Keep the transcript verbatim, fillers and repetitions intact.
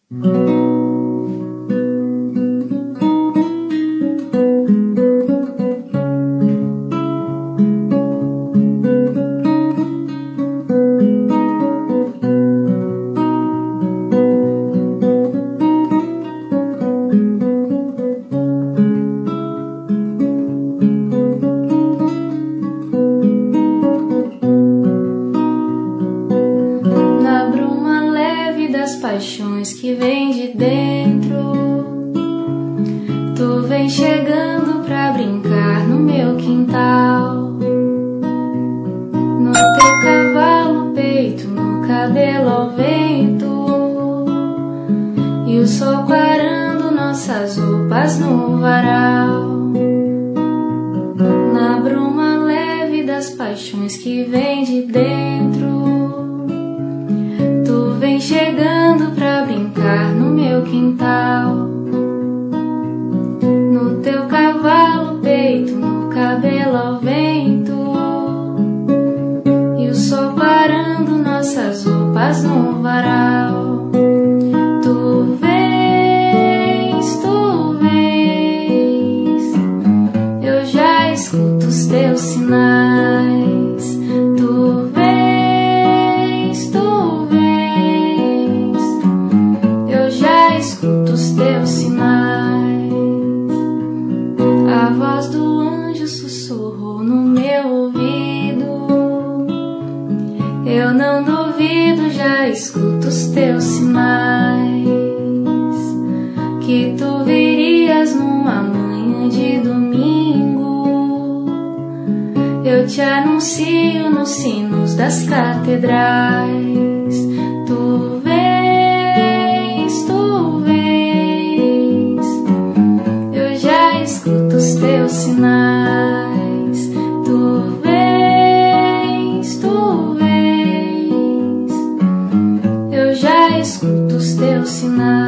Paixões que vêm de dentro, tu vem chegando pra brincar no meu quintal, no teu cavalo peito, no cabelo ao vento, e o sol clarando nossas roupas no varal. Na bruma leve das paixões que vêm de dentro, vem chegando pra brincar no meu quintal, no teu cavalo peito, no cabelo ao vento, e o sol parando nossas roupas no varal. Tu vens, tu vens, eu já escuto os teus sinais. Tu vens, tu vens, escuto os teus sinais. A voz do anjo sussurrou no meu ouvido, eu não duvido, já escuto os teus sinais, que tu virias numa manhã de domingo. Eu te anuncio nos sinos das catedrais. Tu escuto os teus sinais. Tu vens, tu vens, eu já escuto os teus sinais.